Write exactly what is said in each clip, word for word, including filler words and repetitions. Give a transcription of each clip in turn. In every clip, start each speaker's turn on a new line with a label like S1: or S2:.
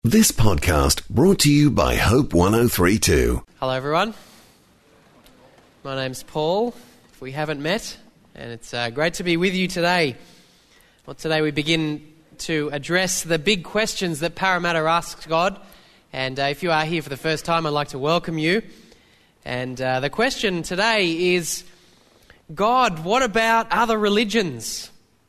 S1: This podcast brought to you by Hope one oh three point two.
S2: Hello everyone, my name's Paul, if we haven't met, and it's uh, great to be with you today. Well, today we begin to address the big questions that Parramatta asks God, and uh, if you are here for the first time, I'd like to welcome you. And uh, the question today is, God, what about other religions?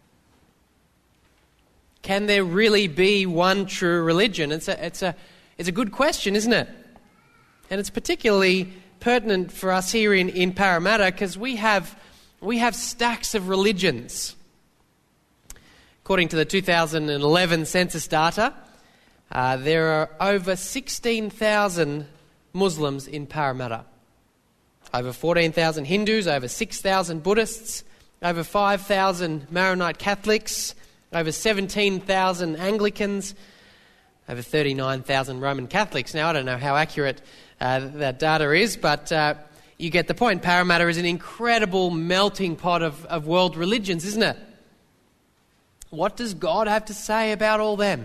S2: Can there really be one true religion? It's a, it's a, it's a good question, isn't it? And it's particularly pertinent for us here in, in Parramatta because we have, we have stacks of religions. According to the two thousand eleven census data, uh, there are over sixteen thousand Muslims in Parramatta. Over fourteen thousand Hindus, over six thousand Buddhists, over five thousand Maronite Catholics, over seventeen thousand Anglicans, over thirty-nine thousand Roman Catholics. Now, I don't know how accurate uh, that data is, but uh, you get the point. Parramatta is an incredible melting pot of, of world religions, isn't it? What does God have to say about all them?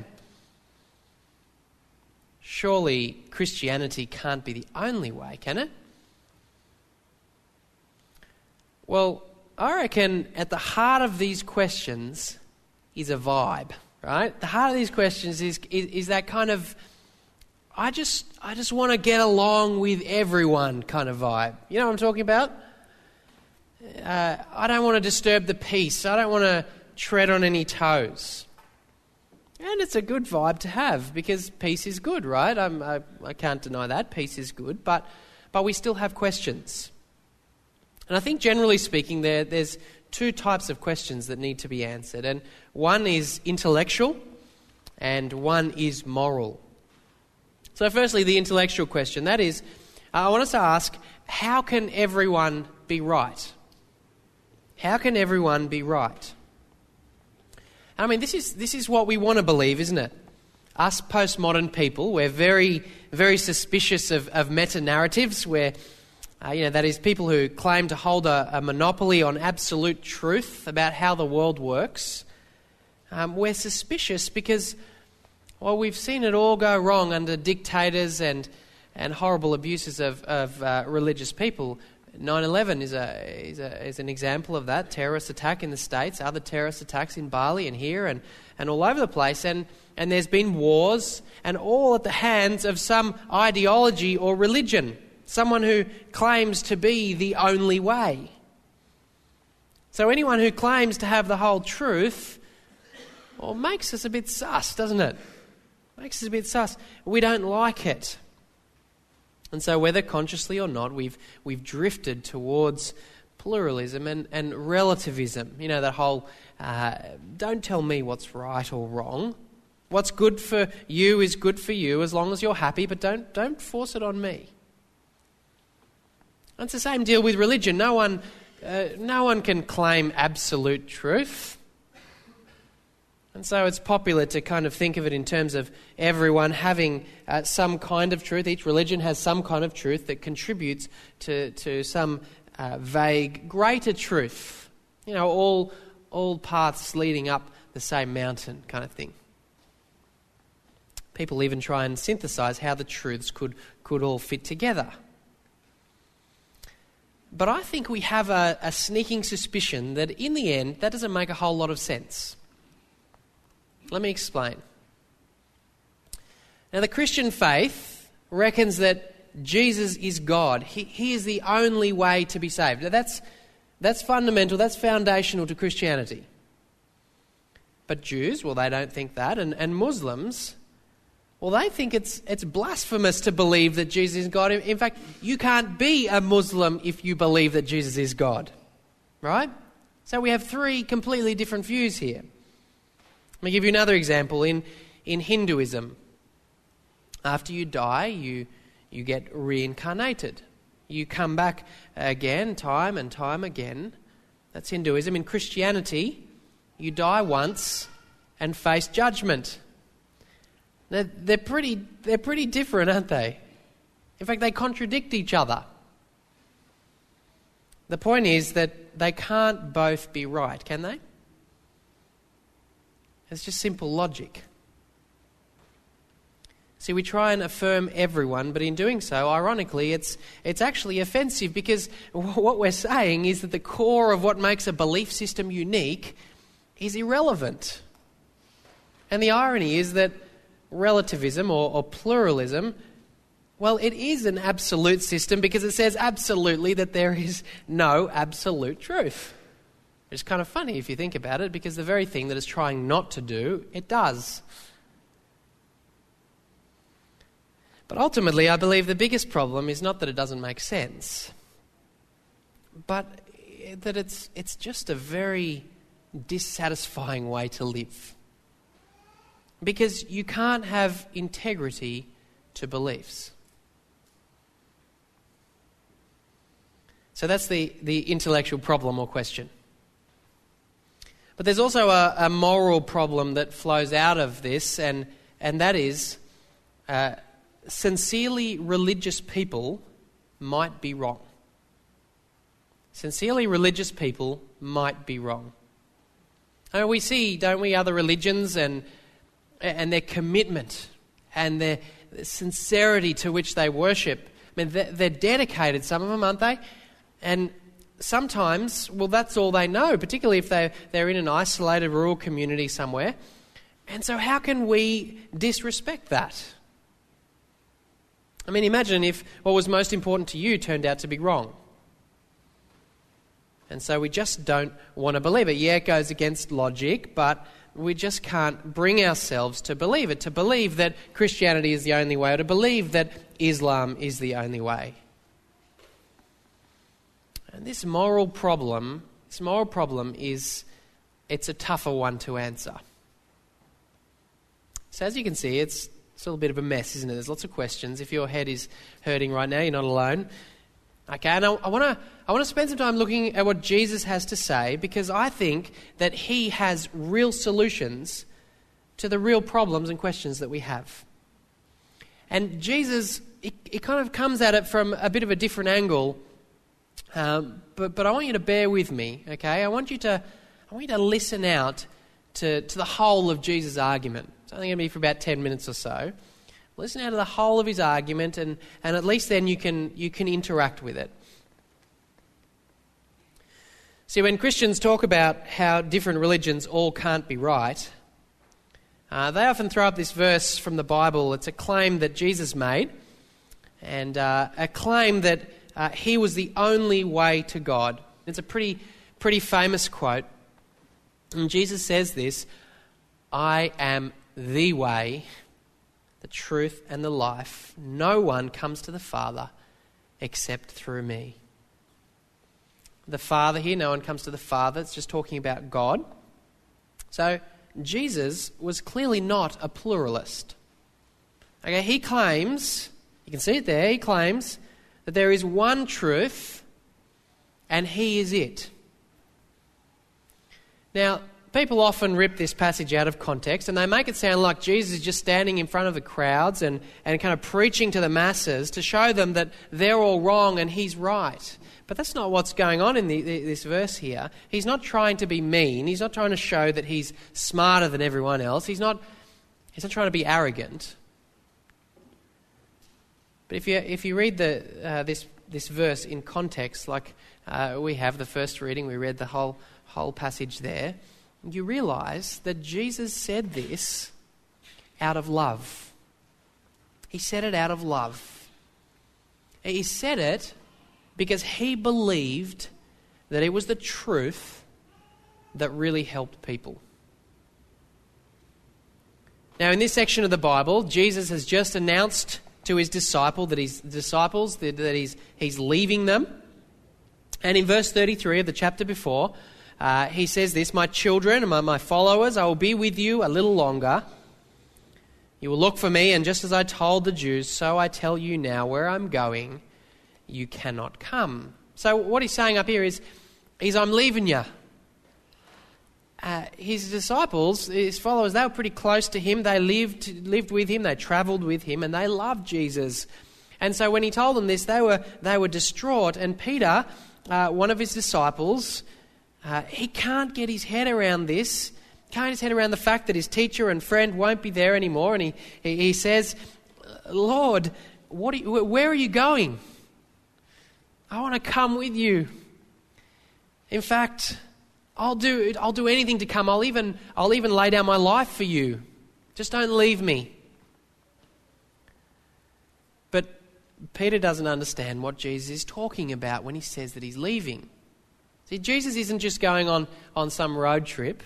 S2: Surely Christianity can't be the only way, can it? Well, I reckon at the heart of these questions is a vibe, right? The heart of these questions is, is is that kind of, I just I just want to get along with everyone kind of vibe. You know what I'm talking about? Uh, I don't want to disturb the peace. I don't want to tread on any toes. And it's a good vibe to have because peace is good, right? I'm, I I can't deny that. Peace is good, but but we still have questions. And I think generally speaking, there there's two types of questions that need to be answered. And one is intellectual and one is moral. So firstly, the intellectual question. That is, I want us to ask, how can everyone be right? How can everyone be right? I mean, this is this is what we want to believe, isn't it? Us postmodern people, we're very, very suspicious of, of meta-narratives where Uh, you know, that is people who claim to hold a, a monopoly on absolute truth about how the world works. Um, we're suspicious because, well, we've seen it all go wrong under dictators and and horrible abuses of, of uh, religious people. nine eleven is a, is a is an example of that, terrorist attack in the States, other terrorist attacks in Bali and here and, and all over the place. And, and there's been wars, and all at the hands of some ideology or religion. Someone who claims to be the only way. So anyone who claims to have the whole truth, well, makes us a bit sus, doesn't it? Makes us a bit sus. We don't like it. And so whether consciously or not, we've we've drifted towards pluralism and, and relativism. You know, that whole, uh, don't tell me what's right or wrong. What's good for you is good for you as long as you're happy, but don't don't force it on me. It's the same deal with religion. No one, uh, no one can claim absolute truth. And so it's popular to kind of think of it in terms of everyone having uh, some kind of truth. Each religion has some kind of truth that contributes to, to some uh, vague, greater truth. You know, all, all paths leading up the same mountain kind of thing. People even try and synthesize how the truths could, could all fit together. But I think we have a, a sneaking suspicion that in the end, that doesn't make a whole lot of sense. Let me explain. Now, the Christian faith reckons that Jesus is God. He, he is the only way to be saved. Now, that's, that's fundamental, that's foundational to Christianity. But Jews, well, they don't think that. And, and Muslims, well, they think it's it's blasphemous to believe that Jesus is God. In fact, you can't be a Muslim if you believe that Jesus is God, right? So we have three completely different views here. Let me give you another example. In in Hinduism, after you die, you you get reincarnated. You come back again, time and time again. That's Hinduism. In Christianity, you die once and face judgment. Now, they're pretty, they're pretty different, aren't they? In fact, they contradict each other. The point is that they can't both be right, can they? It's just simple logic. See, we try and affirm everyone, but in doing so, ironically, it's it's actually offensive, because what we're saying is that the core of what makes a belief system unique is irrelevant. And the irony is that relativism or, or pluralism, well, it is an absolute system because it says absolutely that there is no absolute truth. It's kind of funny if you think about it, because the very thing that it's trying not to do, it does. But ultimately, I believe the biggest problem is not that it doesn't make sense, but that it's it's just a very dissatisfying way to live. Because you can't have integrity to beliefs. So that's the, the intellectual problem or question. But there's also a, a moral problem that flows out of this, and, and that is uh, sincerely religious people might be wrong. Sincerely religious people might be wrong. I mean, we see, don't we, other religions and and their commitment and their sincerity to which they worship. I mean, they're, they're dedicated, some of them, aren't they? And sometimes, well, that's all they know, particularly if they, they're in an isolated rural community somewhere. And so how can we disrespect that? I mean, imagine if what was most important to you turned out to be wrong. And so we just don't want to believe it. Yeah, it goes against logic, but we just can't bring ourselves to believe it, to believe that Christianity is the only way, or to believe that Islam is the only way. And this moral problem, this moral problem is, it's a tougher one to answer. So as you can see, it's, it's a little bit of a mess, isn't it? There's lots of questions. If your head is hurting right now, you're not alone. Okay, and I, I want to I want to spend some time looking at what Jesus has to say, because I think that he has real solutions to the real problems and questions that we have. And Jesus, it, it kind of comes at it from a bit of a different angle, um, but but I want you to bear with me, okay? I want you to I want you to listen out to to the whole of Jesus' argument. It's only going to be for about ten minutes or so. Listen out to the whole of his argument, and, and at least then you can you can interact with it. See, when Christians talk about how different religions all can't be right, uh, they often throw up this verse from the Bible. It's a claim that Jesus made, and uh, a claim that uh, he was the only way to God. It's a pretty pretty famous quote. And Jesus says this, "I am the way, the truth and the life. No one comes to the Father except through me." The Father here, no one comes to the Father. It's just talking about God. So Jesus was clearly not a pluralist. Okay, he claims, you can see it there, he claims that there is one truth and he is it. Now, people often rip this passage out of context, and they make it sound like Jesus is just standing in front of the crowds and, and kind of preaching to the masses to show them that they're all wrong and he's right. But that's not what's going on in the, the, this verse here. He's not trying to be mean. He's not trying to show that he's smarter than everyone else. He's not, he's not trying to be arrogant. But if you if you read the uh, this this verse in context, like uh, we have the first reading, we read the whole whole passage there, you realise that Jesus said this out of love. He said it out of love. He said it because he believed that it was the truth that really helped people. Now, in this section of the Bible, Jesus has just announced to his disciple that his disciples that, that he's he's leaving them. And in verse thirty-three of the chapter before, uh, he says this, "My children and my, my followers, I will be with you a little longer. You will look for me, and just as I told the Jews, so I tell you now, where I'm going, you cannot come." So what he's saying up here is, is I'm leaving you. Uh, his disciples, his followers, they were pretty close to him. They lived lived with him. They travelled with him, and they loved Jesus. And so when he told them this, they were they were distraught. And Peter, uh, one of his disciples, uh, he can't get his head around this. Can't get his head around the fact that his teacher and friend won't be there anymore. And he he, he says, Lord, what are you, where are you going? I want to come with you. In fact, I'll do I'll do anything to come. I'll even I'll even lay down my life for you. Just don't leave me. But Peter doesn't understand what Jesus is talking about when he says that he's leaving. See, Jesus isn't just going on, on some road trip.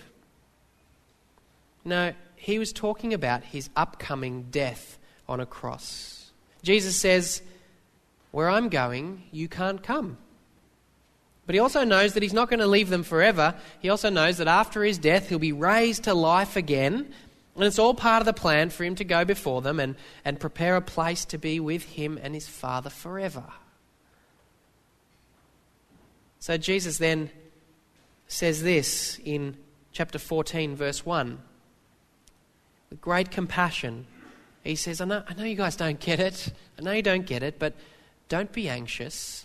S2: No, he was talking about his upcoming death on a cross. Jesus says, where I'm going, you can't come. But he also knows that he's not going to leave them forever. He also knows that after his death, he'll be raised to life again. And it's all part of the plan for him to go before them and, and prepare a place to be with him and his Father forever. So Jesus then says this in chapter fourteen, verse one. With great compassion, he says, I know, I know you guys don't get it. I know you don't get it, but don't be anxious.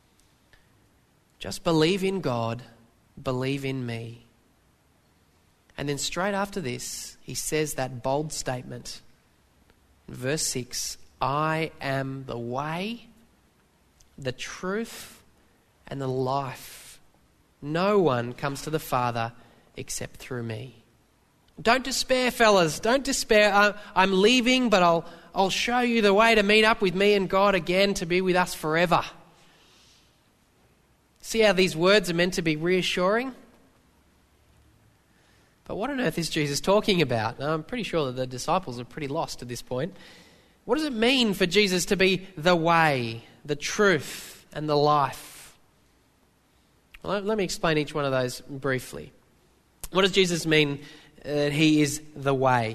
S2: Just believe in God. Believe in me. And then straight after this, he says that bold statement. In verse six, I am the way, the truth, and the life. No one comes to the Father except through me. Don't despair, fellas. Don't despair. I, I'm leaving, but I'll, I'll show you the way to meet up with me and God again, to be with us forever. See how these words are meant to be reassuring? But what on earth is Jesus talking about? Now, I'm pretty sure that the disciples are pretty lost at this point. What does it mean for Jesus to be the way, the truth, and the life? Well, let, let me explain each one of those briefly. What does Jesus mean that he is the way?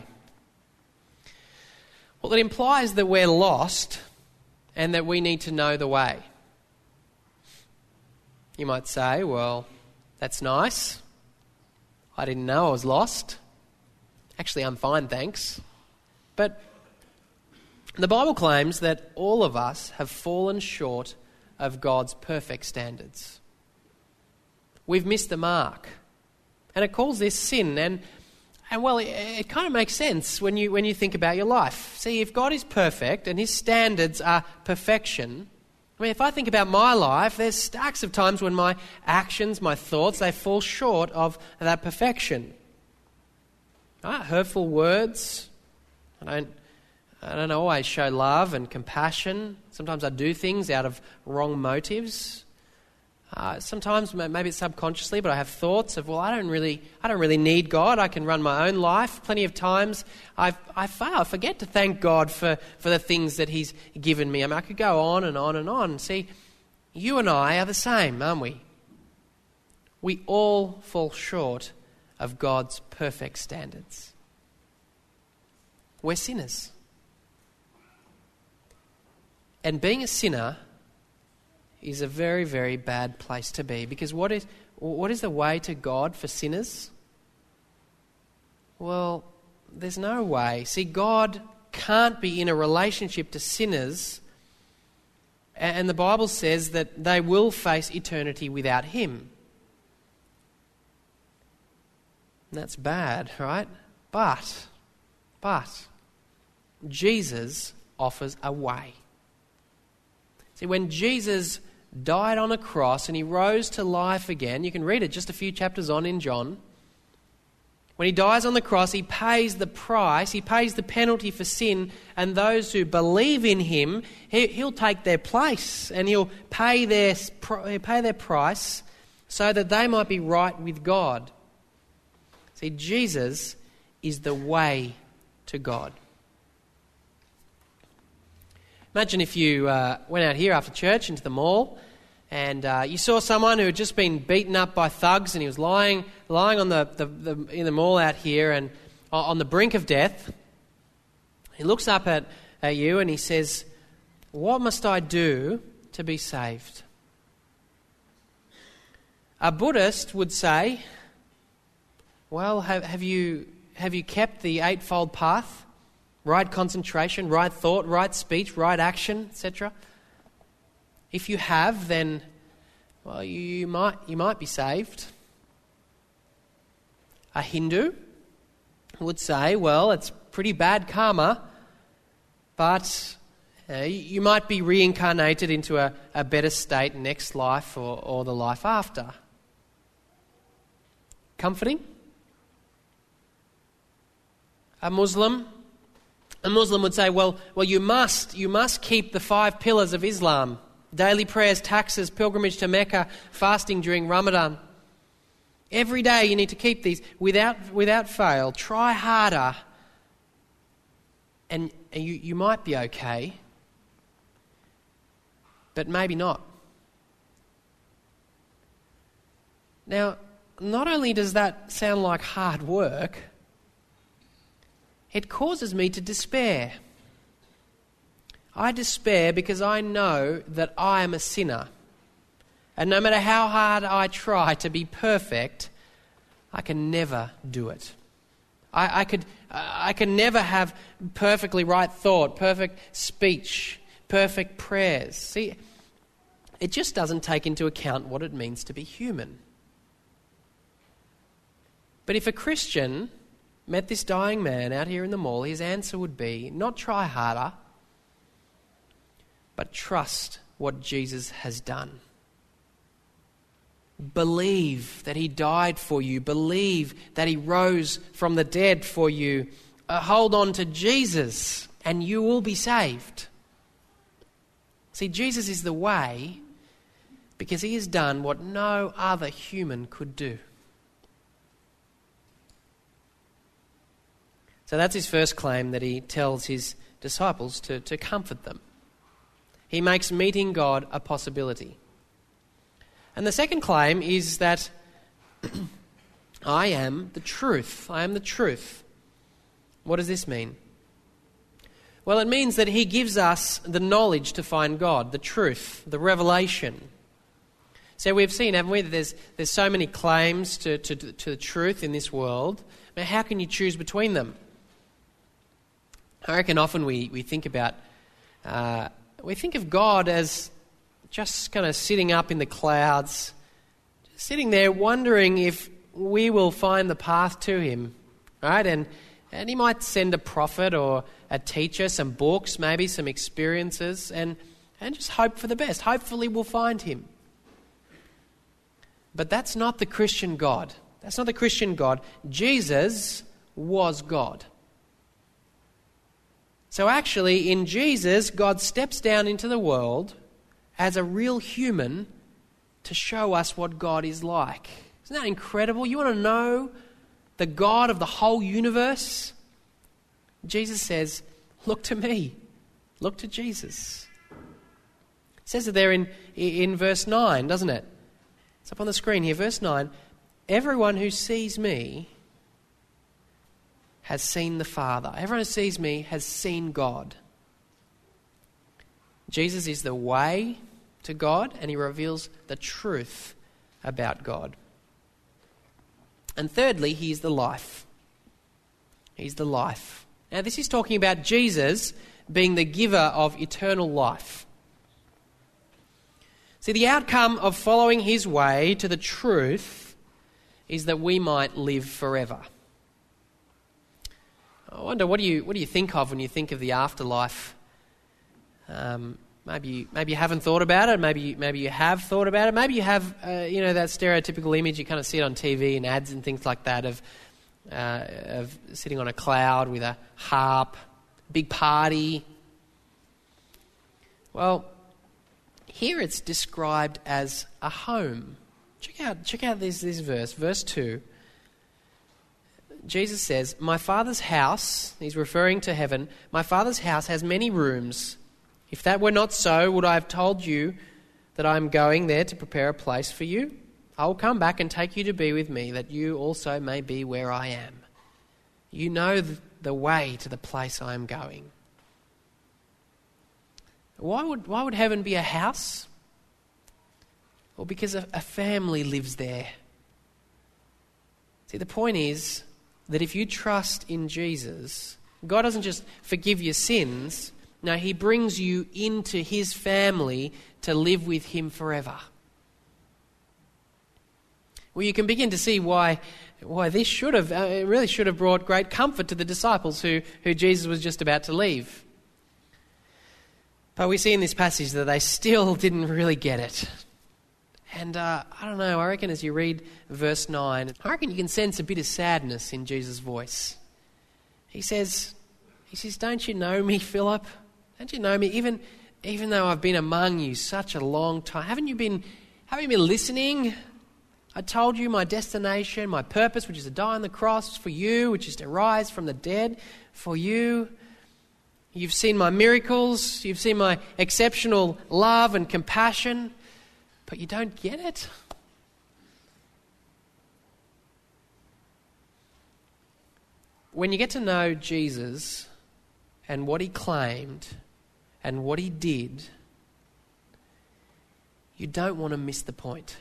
S2: Well, it implies that we're lost and that we need to know the way. You might say, well, that's nice. I didn't know I was lost. Actually, I'm fine, thanks. But the Bible claims that all of us have fallen short of God's perfect standards. We've missed the mark. And it calls this sin. And, and well, it, it kind of makes sense when you, when you think about your life. See, if God is perfect and his standards are perfection, I mean, if I think about my life, there's stacks of times when my actions, my thoughts, they fall short of that perfection. Right? Hurtful words. I don't, I don't always show love and compassion. Sometimes I do things out of wrong motives. Uh, sometimes maybe it's subconsciously, but I have thoughts of, well, I don't really, I don't really need God. I can run my own life. Plenty of times I I fail, I forget to thank God for, for the things that he's given me. I mean, I could go on and on and on. See, you and I are the same, aren't we? We all fall short of God's perfect standards. We're sinners. And being a sinner is a very, very bad place to be. Because what is what is the way to God for sinners? Well, there's no way. See, God can't be in a relationship to sinners, and the Bible says that they will face eternity without him. And that's bad, right? But, but, Jesus offers a way. See, when Jesus died on a cross and he rose to life again, you can read it just a few chapters on in John. When he dies on the cross, he pays the price, he pays the penalty for sin, and those who believe in him, he, he'll take their place and he'll pay their, pay their price so that they might be right with God. See, Jesus is the way to God. Imagine if you uh, went out here after church into the mall and uh, you saw someone who had just been beaten up by thugs and he was lying lying on the, the, the in the mall out here and on the brink of death. He looks up at, at you and he says, "What must I do to be saved?" A Buddhist would say, "Well, have, have you have you kept the Eightfold Path? Right concentration, right thought, right speech, right action, et cetera" If you have, then, well, you might you might be saved. A Hindu would say, well, it's pretty bad karma but uh, you might be reincarnated into a, a better state next life or, or the life after. Comforting? A Muslim? A Muslim would say, well, well, you must, you must keep the five pillars of Islam. Daily prayers, taxes, pilgrimage to Mecca, fasting during Ramadan. Every day you need to keep these without without fail. Try harder and you, you might be okay, but maybe not. Now, not only does that sound like hard work, it causes me to despair. I despair because I know that I am a sinner. And no matter how hard I try to be perfect, I can never do it. I, I could, I can never have perfectly right thought, perfect speech, perfect prayers. See, it just doesn't take into account what it means to be human. But if a Christian met this dying man out here in the mall, his answer would be, not try harder, but trust what Jesus has done. Believe that he died for you. Believe that he rose from the dead for you. Uh, hold on to Jesus and you will be saved. See, Jesus is the way because he has done what no other human could do. So that's his first claim that he tells his disciples to, to comfort them. He makes meeting God a possibility. And the second claim is that I am the truth. I am the truth. What does this mean? Well, it means that he gives us the knowledge to find God, the truth, the revelation. So we've seen, haven't we, that there's, there's so many claims to, to, to the truth in this world. Now, how can you choose between them? I reckon often we, we think about, uh, we think of God as just kind of sitting up in the clouds, just sitting there wondering if we will find the path to him, right? And and he might send a prophet or a teacher, some books, maybe some experiences, and, and just hope for the best. Hopefully we'll find him. But that's not the Christian God. That's not the Christian God. Jesus was God. So actually, in Jesus, God steps down into the world as a real human to show us what God is like. Isn't that incredible? You want to know the God of the whole universe? Jesus says, look to me. Look to Jesus. It says it there in, in verse nine, doesn't it? It's up on the screen here, verse nine. Everyone who sees me has seen the Father. Everyone who sees me has seen God. Jesus is the way to God, and he reveals the truth about God. And thirdly, he is the life. He's the life. Now, this is talking about Jesus being the giver of eternal life. See, the outcome of following his way to the truth is that we might live forever. I wonder, what do you what do you think of when you think of the afterlife? Um, maybe you, maybe you haven't thought about it. Maybe you, maybe you have thought about it. Maybe you have, uh, you know, that stereotypical image. You kind of see it on T V and ads and things like that of uh, of sitting on a cloud with a harp, big party. Well, here it's described as a home. Check out check out this this verse, verse two. Jesus says, my Father's house, he's referring to heaven, my Father's house has many rooms. If that were not so, would I have told you that I am going there to prepare a place for you? I will come back and take you to be with me, that you also may be where I am. You know the way to the place I am going. Why would, why would heaven be a house? Well, because a, a family lives there. See, the point is that if you trust in Jesus, God doesn't just forgive your sins. No, he brings you into his family to live with him forever. Well, you can begin to see why why this should have, uh, it really should have brought great comfort to the disciples who, who Jesus was just about to leave. But we see in this passage that they still didn't really get it. And uh, I don't know, I reckon as you read verse nine, I reckon you can sense a bit of sadness in Jesus' voice. He says, he says, don't you know me, Philip? Don't you know me? Even, even though I've been among you such a long time, haven't you been, haven't you been listening? I told you my destination, my purpose, which is to die on the cross for you, which is to rise from the dead for you. You've seen my miracles, you've seen my exceptional love and compassion, but you don't get it. When you get to know Jesus and what he claimed and what he did, you don't want to miss the point.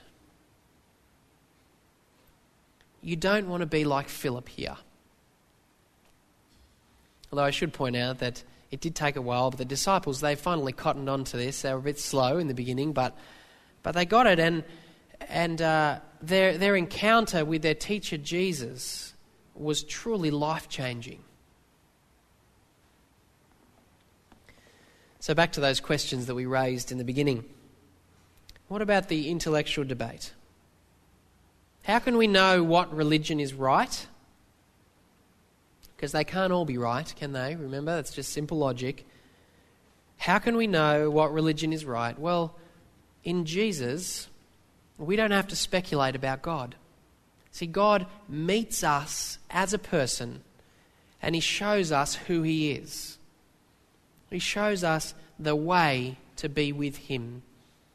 S2: You don't want to be like Philip here. Although I should point out that it did take a while, but the disciples, they finally cottoned on to this. They were a bit slow in the beginning, but but they got it, and and uh, their their encounter with their teacher Jesus was truly life-changing. So back to those questions that we raised in the beginning. What about the intellectual debate? How can we know what religion is right? Because they can't all be right, can they? Remember, that's just simple logic. How can we know what religion is right? Well, in Jesus, we don't have to speculate about God. See, God meets us as a person and he shows us who he is. He shows us the way to be with him.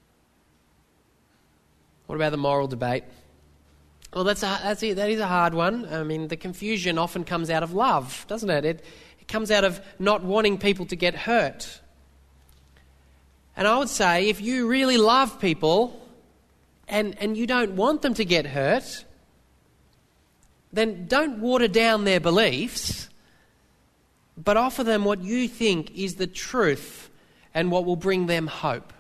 S2: What about the moral debate? Well, that's a, that's it. That is a hard one. I mean, the confusion often comes out of love, doesn't it? It, it comes out of not wanting people to get hurt. And I would say, if you really love people and, and you don't want them to get hurt, then don't water down their beliefs, but offer them what you think is the truth and what will bring them hope.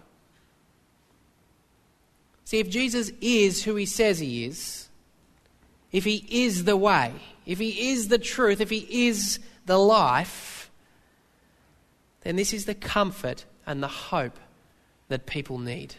S2: See, if Jesus is who he says he is, if he is the way, if he is the truth, if he is the life, then this is the comfort and the hope that people need.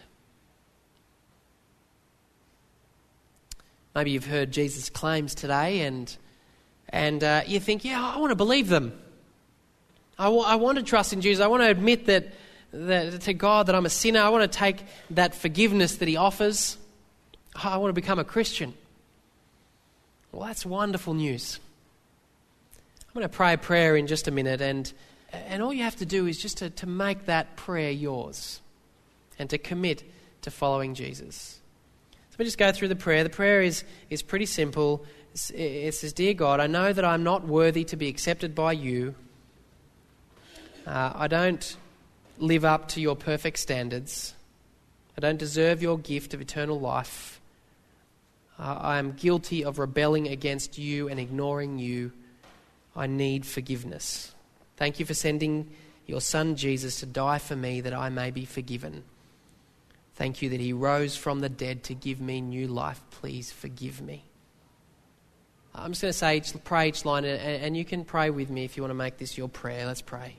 S2: Maybe you've heard Jesus' claims today and and uh, you think, yeah, I want to believe them. I, w- I want to trust in Jesus. I want to admit that, that to God that I'm a sinner. I want to take that forgiveness that he offers. I want to become a Christian. Well, that's wonderful news. I'm going to pray a prayer in just a minute, and and all you have to do is just to, to make that prayer yours and to commit to following Jesus. So we just go through the prayer. The prayer is, is pretty simple. It's, it says, Dear God, I know that I'm not worthy to be accepted by you. Uh, I don't live up to your perfect standards. I don't deserve your gift of eternal life. Uh, I am guilty of rebelling against you and ignoring you. I need forgiveness. Thank you for sending your son Jesus to die for me that I may be forgiven. Thank you that he rose from the dead to give me new life. Please forgive me. I'm just going to say, each, pray each line, and, and you can pray with me if you want to make this your prayer. Let's pray.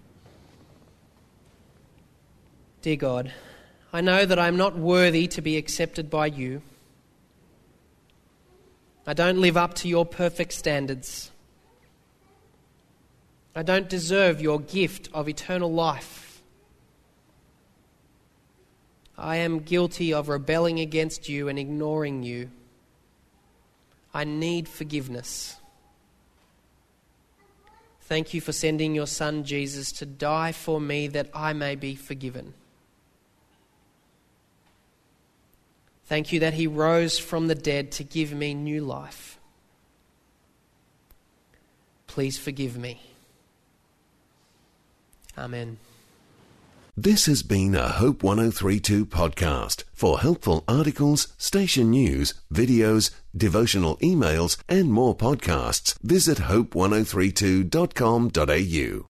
S2: Dear God, I know that I'm not worthy to be accepted by you. I don't live up to your perfect standards. I don't deserve your gift of eternal life. I am guilty of rebelling against you and ignoring you. I need forgiveness. Thank you for sending your son Jesus to die for me that I may be forgiven. Thank you that he rose from the dead to give me new life. Please forgive me. Amen.
S1: This has been a Hope one oh three point two podcast. For helpful articles, station news, videos, devotional emails, and more podcasts, visit hope one oh three two dot com dot a u.